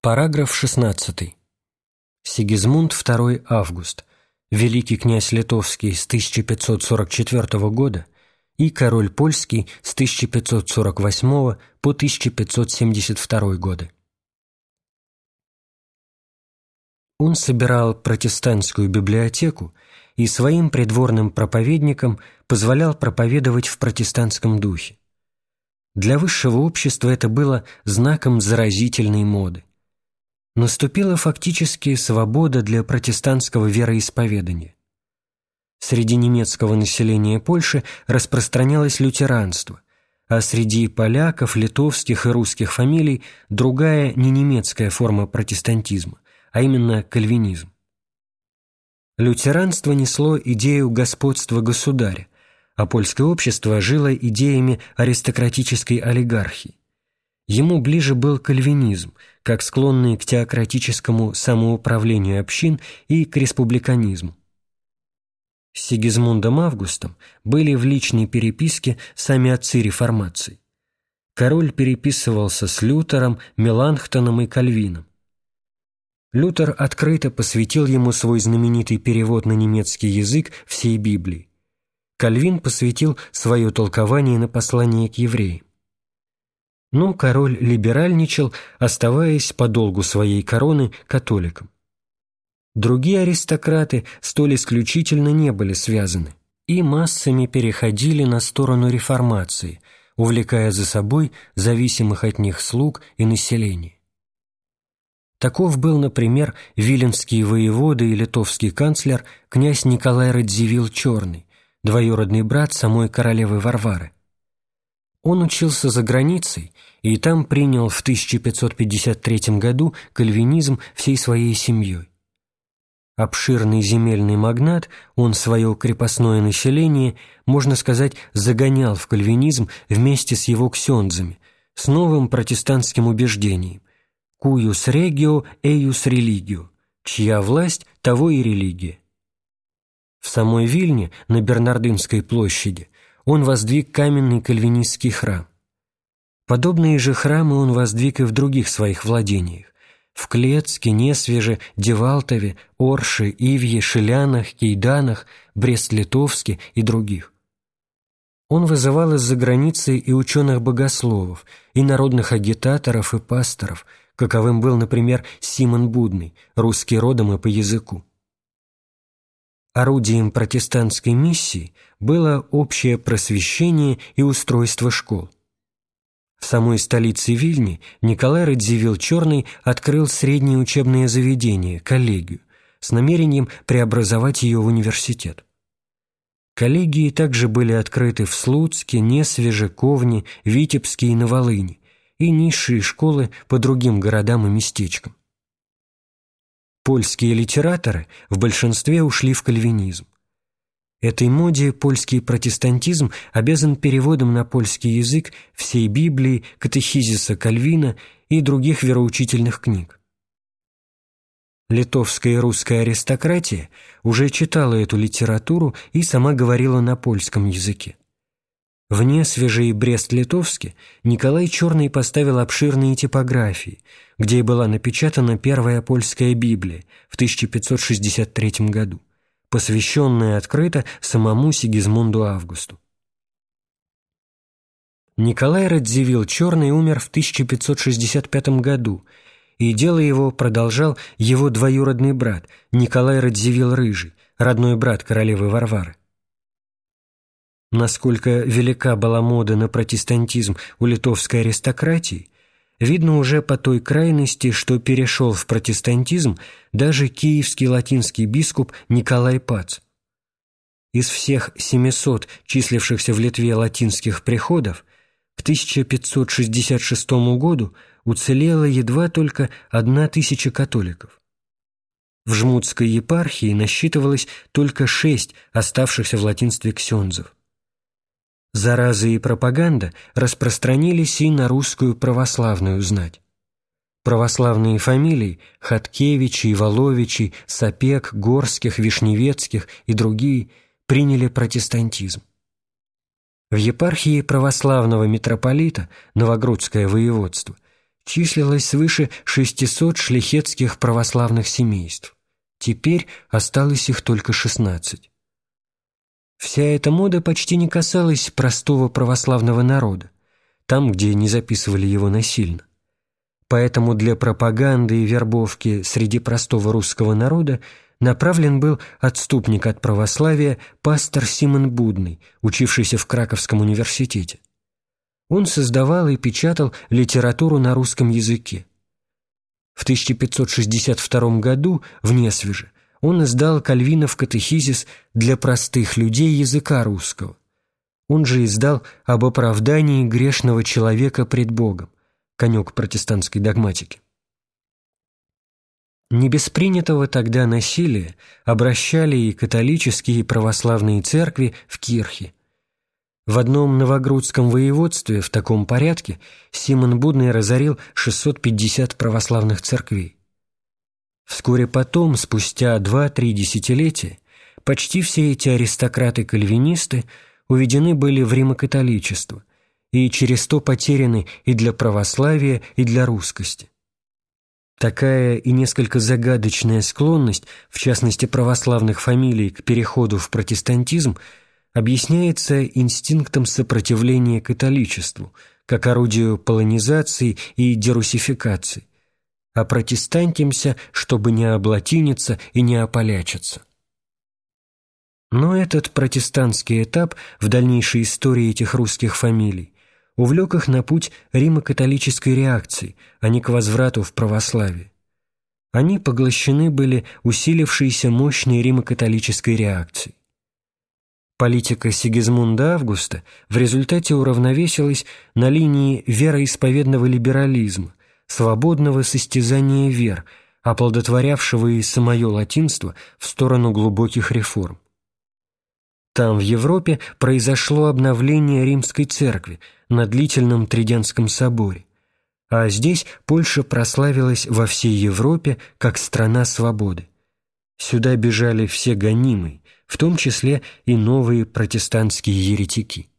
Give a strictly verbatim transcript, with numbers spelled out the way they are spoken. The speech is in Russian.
Параграф шестнадцатый. Сигизмунд второй Август, великий князь литовский с тысяча пятьсот сорок четвёртого года и король польский с тысяча пятьсот сорок восьмого по тысяча пятьсот семьдесят второй годы. Он собирал протестантскую библиотеку и своим придворным проповедникам позволял проповедовать в протестантском духе. Для высшего общества это было знаком заразительной моды. Наступила фактически свобода для протестантского вероисповедания. Среди немецкого населения Польши распространялось лютеранство, а среди поляков, литовских и русских фамилий другая ненемецкая форма протестантизма, а именно кальвинизм. Лютеранство несло идею господства государя, а польское общество жило идеями аристократической олигархии. Ему ближе был кальвинизм, как склонный к теократическому самоуправлению общин и к республиканизму. С Сигизмундом Августом были в личной переписке сами отцы реформации. Король переписывался с Лютером, Меланхтоном и Кальвином. Лютер открыто посвятил ему свой знаменитый перевод на немецкий язык всей Библии. Кальвин посвятил свое толкование на послание к евреям. Но король либеральничал, оставаясь по долгу своей короны католиком. Другие аристократы столь исключительно не были связаны и массами переходили на сторону реформации, увлекая за собой зависимых от них слуг и населения. Таков был, например, виленский воевода и литовский канцлер князь Николай Радзивилл Черный, двоюродный брат самой королевы Варвары. Он учился за границей и там принял в тысяча пятьсот пятьдесят третьем году кальвинизм всей своей семьей. Обширный земельный магнат, он свое крепостное население, можно сказать, загонял в кальвинизм вместе с его ксензами, с новым протестантским убеждением «cuius regio eius religio», чья власть, того и религия. В самой Вильне, на Бернардинской площади, он воздвиг каменный кальвинистский храм. Подобные же храмы он воздвиг и в других своих владениях – в Клецке, Несвеже, Девалтове, Орше, Ивье, Шилянах, Кейданах, Брест-Литовске и других. Он вызывал из-за границы и ученых-богословов, и народных агитаторов и пасторов, каковым был, например, Симон Будный, русский родом и по языку. Орудием протестантской миссии было общее просвещение и устройство школ. В самой столице Вильни Николай Радзивилл Черный открыл среднее учебное заведение, коллегию, с намерением преобразовать ее в университет. Коллегии также были открыты в Слуцке, Несвеже, Ковне, Витебске и на Волыни, и низшие школы по другим городам и местечкам. Польские литераторы в большинстве ушли в кальвинизм. Этой моде польский протестантизм обязан переводом на польский язык всей Библии, катехизиса Кальвина и других вероучительных книг. Литовская и русская аристократия уже читала эту литературу и сама говорила на польском языке. В Несвеже и Брест-Литовске Николай Черный поставил обширные типографии, где и была напечатана первая польская Библия в тысяча пятьсот шестьдесят третьем году, посвященная открыто самому Сигизмунду Августу. Николай Радзивилл Черный умер в тысяча пятьсот шестьдесят пятом году, и дело его продолжал его двоюродный брат Николай Радзивилл Рыжий, родной брат королевы Варвары. Насколько велика была мода на протестантизм у литовской аристократии, видно уже по той крайности, что перешел в протестантизм даже киевский латинский бископ Николай Пац. Из всех семисот числившихся в Литве латинских приходов к тысяча пятьсот шестьдесят шестому году уцелела едва только одна тысяча католиков. В Жмутской епархии насчитывалось только шесть оставшихся в латинстве ксензов. Зараза и пропаганда распространились и на русскую православную знать. Православные фамилии – Хаткевичи, Воловичи, Сапег, Горских, Вишневецких и другие – приняли протестантизм. В епархии православного митрополита, Новогрудское воеводство, числилось свыше шестисот шляхетских православных семейств. Теперь осталось их только шестнадцать. Вся эта мода почти не касалась простого православного народа, там, где не записывали его насильно. Поэтому для пропаганды и вербовки среди простого русского народа направлен был отступник от православия пастор Симон Будный, учившийся в Краковском университете. Он создавал и печатал литературу на русском языке. В тысяча пятьсот шестьдесят втором году в Несвеже он издал Кальвинов катехизис для простых людей языка русского. Он же издал «Об оправдании грешного человека пред Богом», конек протестантской догматики. Не без принятого тогда насилия обращали и католические, и православные церкви в кирхи. В одном новогрудском воеводстве в таком порядке Симон Будный разорил шестьсот пятьдесят православных церквей. Вскоре потом, спустя два-три десятилетия, почти все эти аристократы-кальвинисты уведены были в римокатоличество и через то потеряны и для православия, и для русскости. Такая и несколько загадочная склонность, в частности православных фамилий, к переходу в протестантизм, объясняется инстинктом сопротивления католичеству, как орудию полонизации и дерусификации, а протестантимся, чтобы не облатиниться и не ополячиться. Но этот протестантский этап в дальнейшей истории этих русских фамилий увлек их на путь римо-католической реакции, а не к возврату в православие. Они поглощены были усилившейся мощной римо-католической реакцией. Политика Сигизмунда Августа в результате уравновесилась на линии вероисповедного либерализма, свободного состязания вер, оплодотворявшего и самое латинство в сторону глубоких реформ. Там, в Европе, произошло обновление Римской Церкви на длительном Триденском соборе, а здесь Польша прославилась во всей Европе как страна свободы. Сюда бежали все гонимые, в том числе и новые протестантские еретики.